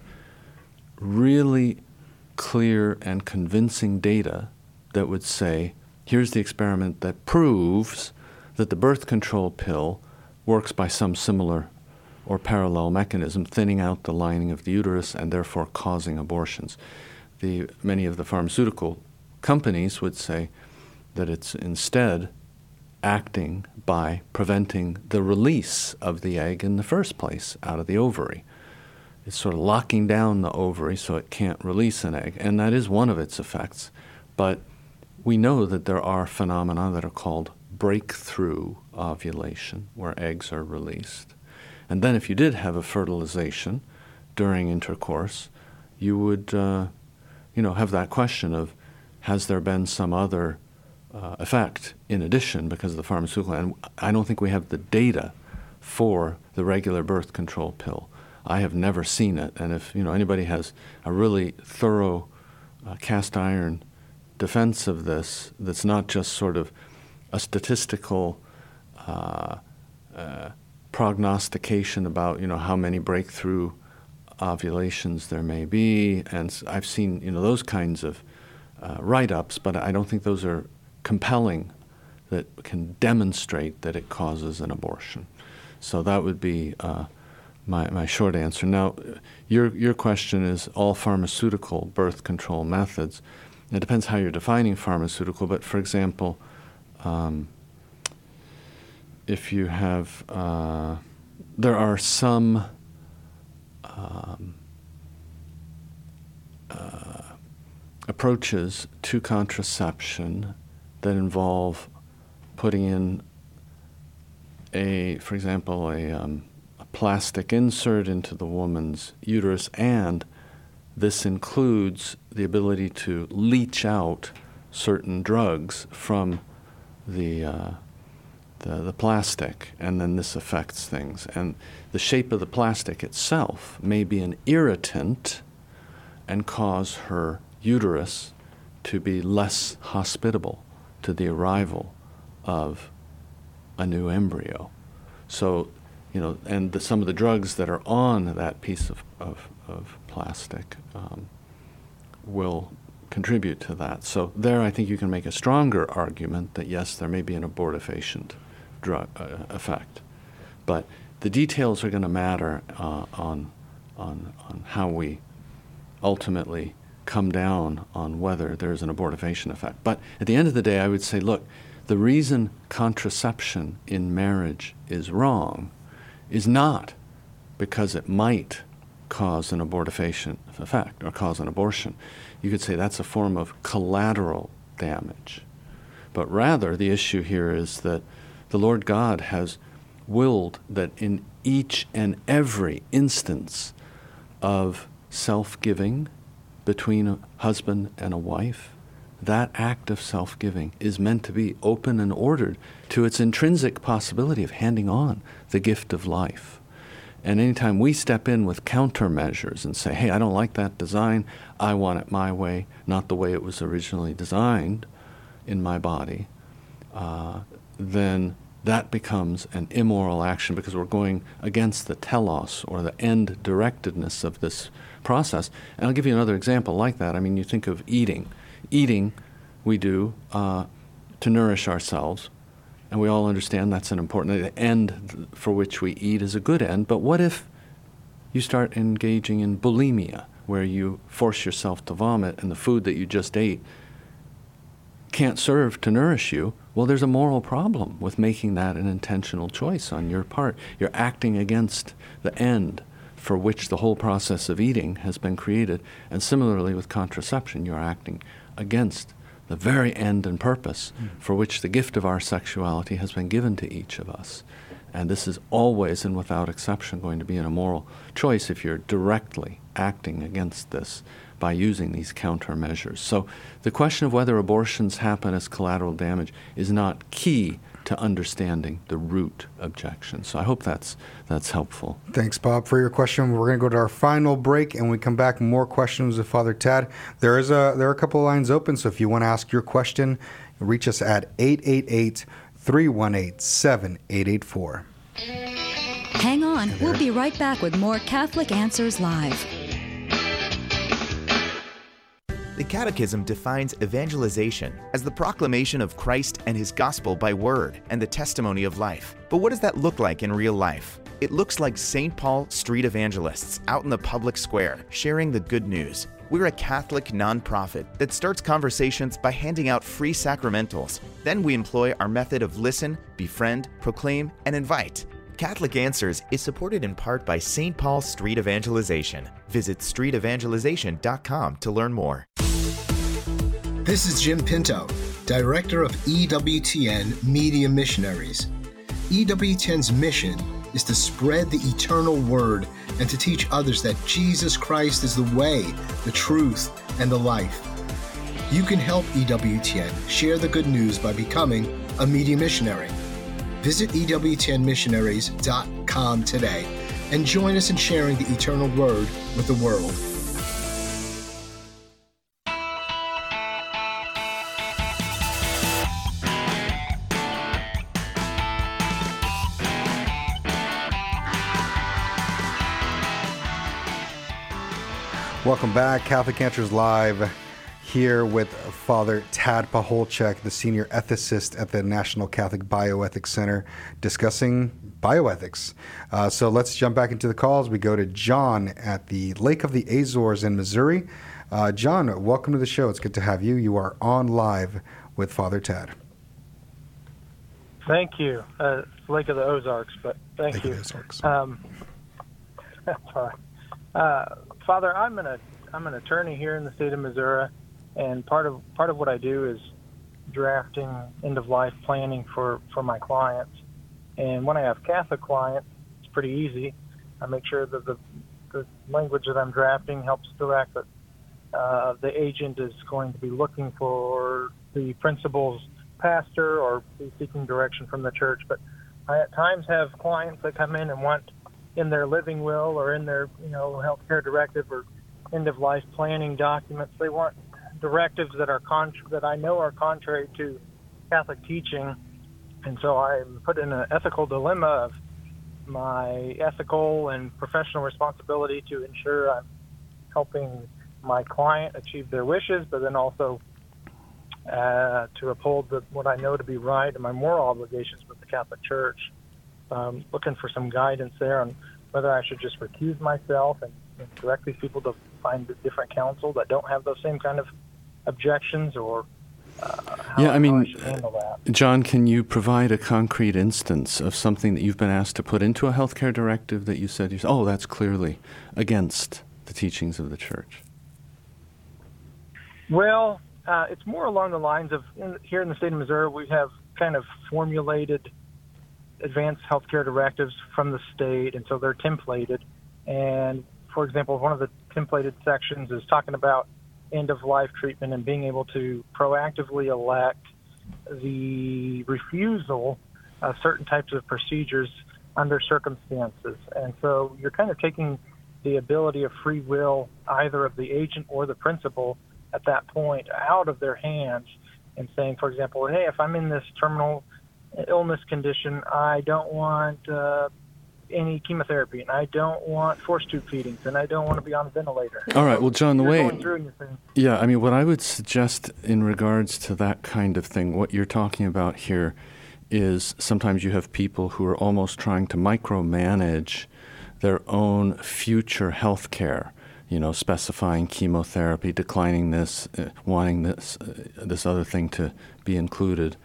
really clear and convincing data that would say, here's the experiment that proves that the birth control pill works by some similar or parallel mechanism, thinning out the lining of the uterus and therefore causing abortions. The, many of the pharmaceutical companies would say that it's instead acting by preventing the release of the egg in the first place out of the ovary. It's sort of locking down the ovary so it can't release an egg, and that is one of its effects. But we know that there are phenomena that are called breakthrough ovulation, where eggs are released. And then if you did have a fertilization during intercourse, you would, uh, you know, have that question of, has there been some other uh, effect in addition because of the pharmaceutical? And I don't think we have the data for the regular birth control pill. I have never seen it. And if, you know, anybody has a really thorough uh, cast iron defense of this, that's not just sort of a statistical uh, uh, prognostication about, you know, how many breakthrough ovulations there may be, and I've seen, you know, those kinds of uh, write-ups, but I don't think those are compelling that can demonstrate that it causes an abortion. So that would be uh, my my short answer. Now, your your question is all pharmaceutical birth control methods. It depends how you're defining pharmaceutical, but for example, um, if you have, uh, there are some um, uh, approaches to contraception that involve putting in a, for example, a, um, a plastic insert into the woman's uterus, and this includes the ability to leach out certain drugs from the uh, The, the plastic, and then this affects things. And the shape of the plastic itself may be an irritant and cause her uterus to be less hospitable to the arrival of a new embryo. So, you know, and the, some of the drugs that are on that piece of, of, of plastic um, will contribute to that. So there I think you can make a stronger argument that yes, there may be an abortifacient drug uh, effect, but the details are going to matter uh, on on on how we ultimately come down on whether there's an abortifacient effect. But at the end of the day, I would say, look, the reason contraception in marriage is wrong is not because it might cause an abortifacient effect or cause an abortion. You could say that's a form of collateral damage, but rather the issue here is that the Lord God has willed that in each and every instance of self-giving between a husband and a wife, that act of self-giving is meant to be open and ordered to its intrinsic possibility of handing on the gift of life. And anytime we step in with countermeasures and say, hey, I don't like that design, I want it my way, not the way it was originally designed in my body, uh, then that becomes an immoral action because we're going against the telos or the end-directedness of this process. And I'll give you another example like that. I mean, you think of eating. Eating, we do uh, to nourish ourselves, and we all understand that's an important, the end for which we eat is a good end, but what if you start engaging in bulimia, where you force yourself to vomit and the food that you just ate can't serve to nourish you, well, there's a moral problem with making that an intentional choice on your part. You're acting against the end for which the whole process of eating has been created. And similarly with contraception, you're acting against the very end and purpose mm. for which the gift of our sexuality has been given to each of us. And this is always and without exception going to be an immoral choice if you're directly acting against this by using these countermeasures. So the question of whether abortions happen as collateral damage is not key to understanding the root objection. So I hope that's that's helpful.
Thanks, Bob, for your question. We're going to go to our final break, and when we come back, more questions with Father Tad. There is a there are a couple of lines open, so if you want to ask your question, reach us at eight eight eight, three one eight, seven eight eight four.
Hang on, we'll be right back with more Catholic Answers Live.
The Catechism defines evangelization as the proclamation of Christ and His gospel by word and the testimony of life. But what does that look like in real life? It looks like Saint Paul street evangelists out in the public square sharing the good news. We're a Catholic nonprofit that starts conversations by handing out free sacramentals. Then we employ our method of listen, befriend, proclaim, and invite. Catholic Answers is supported in part by Saint Paul Street Evangelization. Visit street evangelization dot com to learn more.
This is Jim Pinto, Director of E W T N Media Missionaries. E W T N's mission is to spread the eternal word and to teach others that Jesus Christ is the way, the truth, and the life. You can help E W T N share the good news by becoming a media missionary. Visit E W T N missionaries dot com today and join us in sharing the eternal word with the world.
Welcome back. Catholic Answers Live here with Father Tad Pacholczyk, the senior ethicist at the National Catholic Bioethics Center, discussing bioethics. Uh, so let's jump back into the calls. We go to John at the Lake of the Azores in Missouri. Uh, John, welcome to the show. It's good to have you. You are on live with Father Tad.
Thank you. Uh, Lake of the Ozarks, but thank
Lake
you.
Of the Ozarks.
Um, that's all right. Uh, Father, I'm an I'm an attorney here in the state of Missouri, and part of part of what I do is drafting end of life planning for, for my clients. And when I have Catholic clients, it's pretty easy. I make sure that the the language that I'm drafting helps direct that uh, the agent is going to be looking for the principal's pastor or be seeking direction from the church. But I at times have clients that come in and want in their living will or in their, you know, healthcare directive or end-of-life planning documents, they want directives that are contra- that I know are contrary to Catholic teaching. And so I'm put in an ethical dilemma of my ethical and professional responsibility to ensure I'm helping my client achieve their wishes, but then also uh, to uphold the, what I know to be right and my moral obligations with the Catholic Church. Um, looking for some guidance there on whether I should just recuse myself and, and direct these people to find a different counsel that don't have those same kind of objections, or uh, how,
yeah, I mean,
how I should handle that.
John, can you provide a concrete instance of something that you've been asked to put into a healthcare directive that you said, oh, that's clearly against the teachings of the Church?
Well, uh, it's more along the lines of, in, here in the state of Missouri, we have kind of formulated advanced healthcare directives from the state, and so they're templated. And for example, one of the templated sections is talking about end-of-life treatment and being able to proactively elect the refusal of certain types of procedures under circumstances. And so you're kind of taking the ability of free will, either of the agent or the principal at that point, out of their hands and saying, for example, hey, if I'm in this terminal illness condition, I don't want uh, any chemotherapy, and I don't want force tube feedings, and I don't want to be on a ventilator.
All right. Well, John, the
you're
way,
going through and you're saying,
yeah, I mean, what I would suggest in regards to that kind of thing, what you're talking about here is sometimes you have people who are almost trying to micromanage their own future health care you know, specifying chemotherapy, declining this, uh, wanting this, uh, this other thing to be included.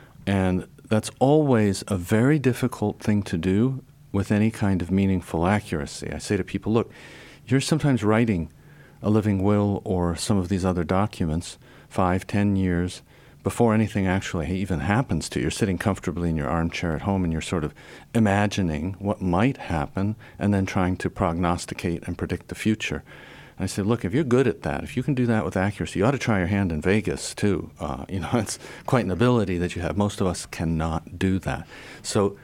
And that's always a very difficult thing to do with any kind of meaningful accuracy. I say to people, look, you're sometimes writing a living will or some of these other documents five, ten years before anything actually even happens to you. You're sitting comfortably in your armchair at home and you're sort of imagining what might happen and then trying to prognosticate and predict the future. And I say, look, if you're good at that, if you can do that with accuracy, you ought to try your hand in Vegas too. Uh, you know, it's quite an ability that you have. Most of us cannot do that. So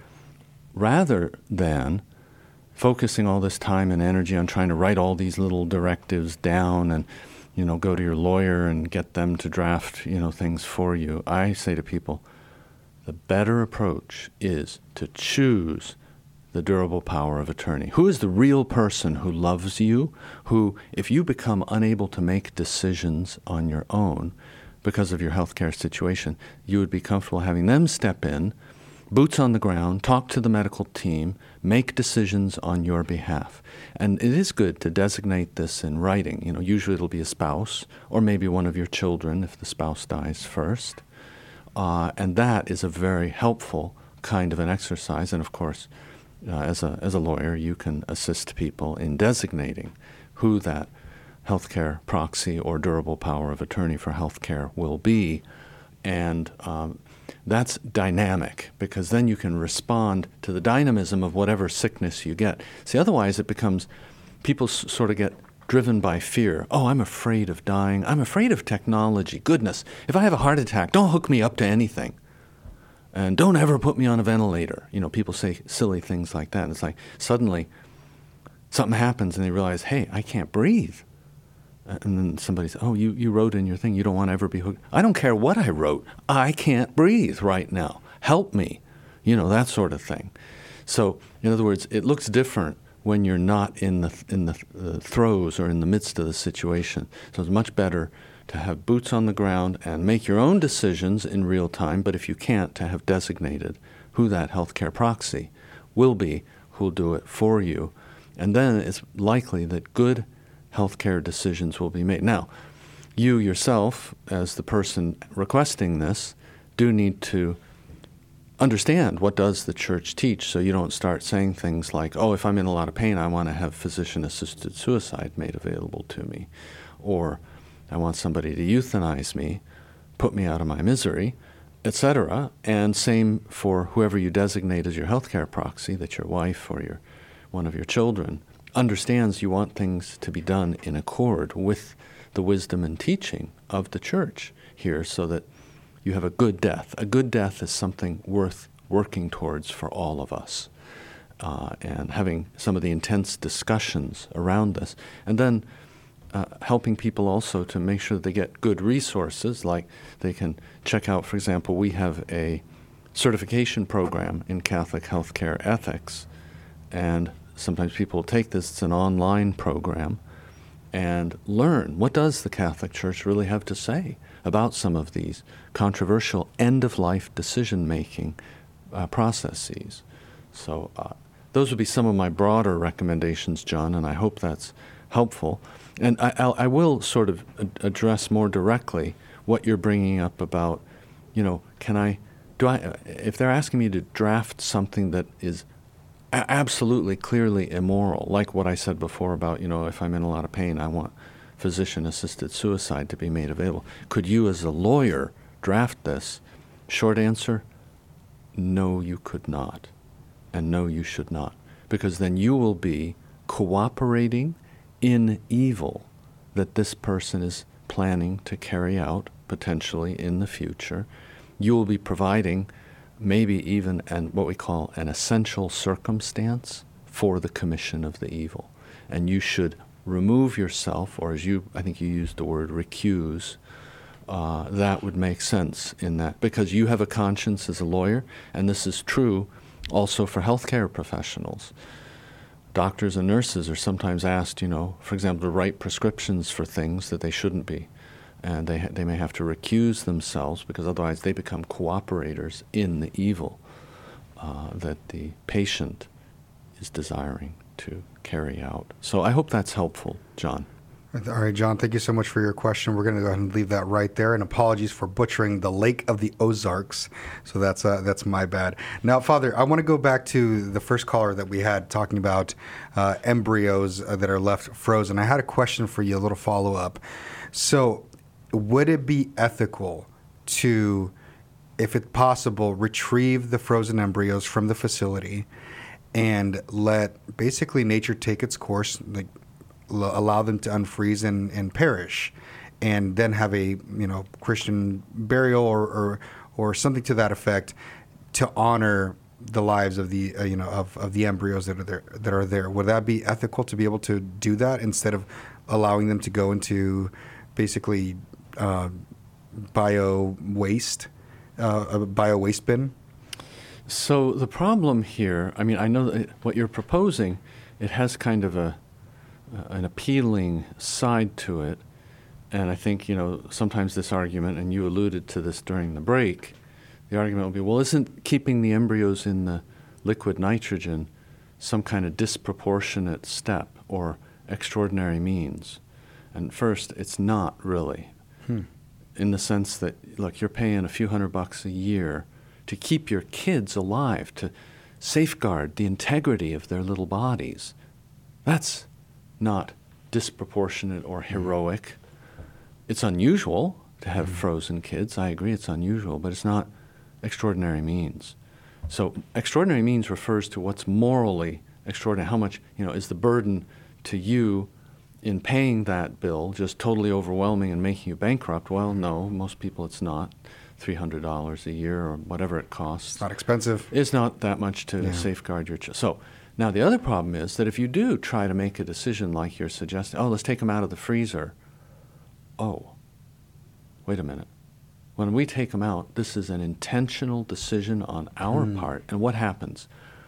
rather than focusing all this time and energy on trying to write all these little directives down and, you know, go to your lawyer and get them to draft, you know, things for you, I say to people, the better approach is to choose the durable power of attorney. Who is the real person who loves you, who, if you become unable to make decisions on your own because of your healthcare situation, you would be comfortable having them step in, boots on the ground, talk to the medical team, make decisions on your behalf. And it is good to designate this in writing. You know, usually it'll be a spouse or maybe one of your children if the spouse dies first. Uh, and that is a very helpful kind of an exercise. And of course, uh, as a as a lawyer, you can assist people in designating who that healthcare proxy or durable power of attorney for healthcare will be. And um, that's dynamic, because then you can respond to the dynamism of whatever sickness you get. See, otherwise it becomes, people s- sort of get driven by fear. Oh, I'm afraid of dying. I'm afraid of technology. Goodness, if I have a heart attack, don't hook me up to anything. And don't ever put me on a ventilator. You know, people say silly things like that. And it's like suddenly something happens and they realize, hey, I can't breathe. And then somebody says, oh, you, you wrote in your thing you don't want to ever be hooked. I don't care what I wrote. I can't breathe right now. Help me. You know, that sort of thing. So, in other words, it looks different when you're not in the in the uh, throes or in the midst of the situation. So it's much better to have boots on the ground and make your own decisions in real time, but if you can't, to have designated who that healthcare proxy will be, who'll do it for you. And then it's likely that good healthcare decisions will be made. Now, you yourself, as the person requesting this, do need to understand what does the church teach, so you don't start saying things like, oh, if I'm in a lot of pain, I want to have physician-assisted suicide made available to me, or I want somebody to euthanize me, put me out of my misery, et cetera. And same for whoever you designate as your healthcare proxy, that your wife or your one of your children understands you want things to be done in accord with the wisdom and teaching of the church here, so that you have a good death. A good death is something worth working towards for all of us, uh, and having some of the intense discussions around this. And then uh, helping people also to make sure that they get good resources, like they can check out, for example, we have a certification program in Catholic healthcare ethics, and sometimes people take this, it's an online program, and learn what does the Catholic Church really have to say about some of these controversial end-of-life decision-making uh, processes. So uh, those would be some of my broader recommendations, John, and I hope that's helpful. And I, I'll, I will sort of ad- address more directly what you're bringing up about, you know, can I, do I, if they're asking me to draft something that is absolutely clearly immoral, like what I said before about, you know, if I'm in a lot of pain, I want physician-assisted suicide to be made available. Could you as a lawyer draft this? Short answer, no, you could not. And no, you should not. Because then you will be cooperating in evil that this person is planning to carry out, potentially in the future. You will be providing maybe even an, what we call an essential circumstance for the commission of the evil. And you should remove yourself, or as you, I think you used the word recuse, uh, that would make sense in that, because you have a conscience as a lawyer, and this is true also for healthcare professionals. Doctors and nurses are sometimes asked, you know, for example, to write prescriptions for things that they shouldn't be. And they ha- they may have to recuse themselves, because otherwise they become cooperators in the evil uh, that the patient is desiring to carry out. So I hope that's helpful, John.
All right, John, thank you so much for your question. We're going to go ahead and leave that right there. And apologies for butchering the Lake of the Ozarks. So that's uh, that's my bad. Now, Father, I want to go back to the first caller that we had talking about uh, embryos uh, that are left frozen. I had a question for you, a little follow-up. So would it be ethical to, if it's possible, retrieve the frozen embryos from the facility and let basically nature take its course, like allow them to unfreeze and, and perish, and then have a you know Christian burial or, or or something to that effect to honor the lives of the uh, you know of, of the embryos that are there that are there? Would that be ethical to be able to do that instead of allowing them to go into basically uh, bio waste, uh, a bio waste bin?
So the problem here, I mean, I know that what you're proposing, it has kind of a an appealing side to it. And I think, you know, sometimes this argument, and you alluded to this during the break, the argument will be, well, isn't keeping the embryos in the liquid nitrogen some kind of disproportionate step or extraordinary means? And first, it's not really. Hmm. In the sense that, look, you're paying a few hundred bucks a year to keep your kids alive, to safeguard the integrity of their little bodies. That's not disproportionate or heroic. It's unusual to have mm. frozen kids. I agree it's unusual, but it's not extraordinary means. So extraordinary means refers to what's morally extraordinary. How much, you know, is the burden to you in paying that bill just totally overwhelming and making you bankrupt? Well, no, most people it's not. three hundred dollars a year or whatever it costs.
It's not expensive.
It's not that much to yeah. safeguard your child. So now the other problem is that if you do try to make a decision like you're suggesting, oh, let's take them out of the freezer. Oh, wait a minute. When we take them out, this is an intentional decision on our mm. part. And what happens?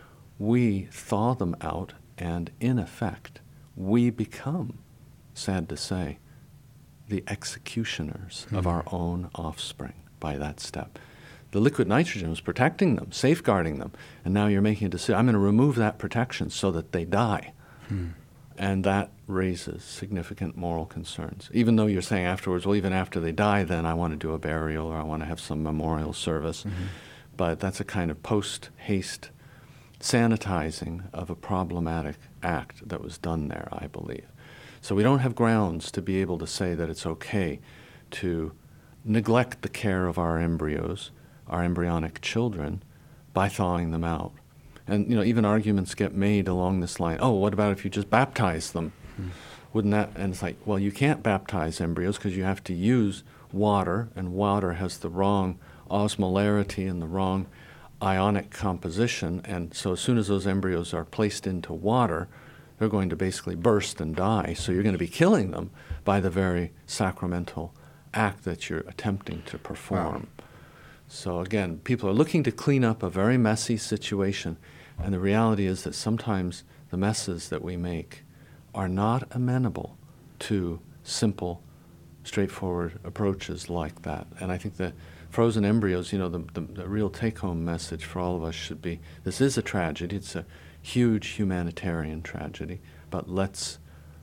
We thaw them out, and in effect, we become, sad to say, the executioners mm. of our own offspring by that step. The liquid nitrogen was protecting them, safeguarding them, and now you're making a decision. I'm going to remove that protection so that they die. Hmm. And that raises significant moral concerns. Even though you're saying afterwards, well, even after they die, then I want to do a burial or I want to have some memorial service. Mm-hmm. But that's a kind of post-haste sanitizing of a problematic act that was done there, I believe. So we don't have grounds to be able to say that it's okay to neglect the care of our embryos, our embryonic children, by thawing them out. And, you know, even arguments get made along this line, oh, what about if you just baptize them? Hmm. Wouldn't that, and it's like, well, you can't baptize embryos because you have to use water, and water has the wrong osmolarity and the wrong ionic composition, and so as soon as those embryos are placed into water, they're going to basically burst and die, so you're going to be killing them by the very sacramental act that you're attempting to perform. Wow. So again, people are looking to clean up a very messy situation, and the reality is that sometimes the messes that we make are not amenable to simple, straightforward approaches like that. And I think that frozen embryos, you know, the, the, the real take-home message for all of us should be, this is a tragedy, it's a huge humanitarian tragedy, but let's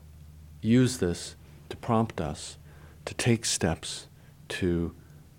use this to prompt us to take steps to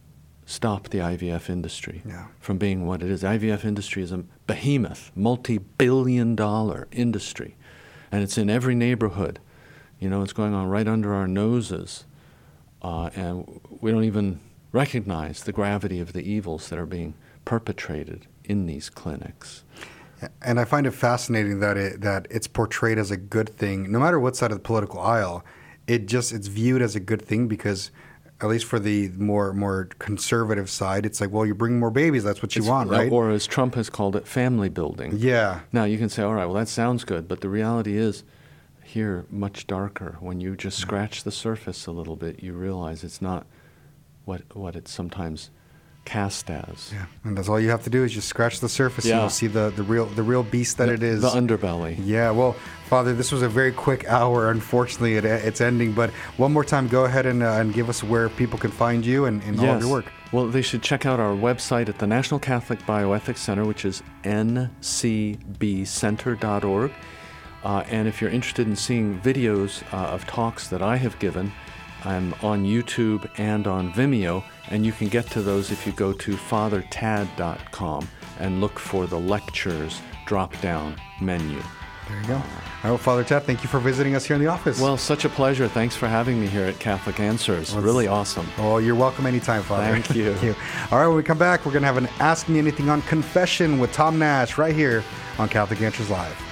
stop the I V F industry yeah. from being what it is. The I V F industry is a behemoth, multi-billion dollar industry, and it's in every neighborhood. You know, it's going on right under our noses, uh, and we don't even recognize the gravity of the evils that are being perpetrated in these clinics.
And I find it fascinating that it that it's portrayed as a good thing, no matter what side of the political aisle. It just it's viewed as a good thing because, at least for the more more conservative side, it's like, well, you bring more babies, that's what you
it's,
want, right?
Or as Trump has called it, family building.
Yeah.
Now you can say, all right, well, that sounds good, but the reality is, here, much darker. When you just scratch the surface a little bit, you realize it's not what what it's sometimes cast as.
Yeah, and that's all you have to do is just scratch the surface,
yeah.
and you'll see the, the real the real beast that
the,
it is.
The underbelly.
Yeah. Well, Father, this was a very quick hour. Unfortunately, it, it's ending. But one more time, go ahead and uh, and give us where people can find you and, and
yes.
all of your work.
Well, they should check out our website at the National Catholic Bioethics Center, which is N C B center dot org. Uh, and if you're interested in seeing videos uh, of talks that I have given, I'm on YouTube and on Vimeo, and you can get to those if you go to father tad dot com and look for the lectures drop-down menu.
There you go. All right, Father Tad, thank you for visiting us here in the office.
Well, such a pleasure. Thanks for having me here at Catholic Answers.
Well,
really awesome.
Oh, you're welcome anytime, Father.
Thank you.
Thank you. All right, when we come back, we're going to have an Ask Me Anything on Confession with Tom Nash right here on Catholic Answers Live.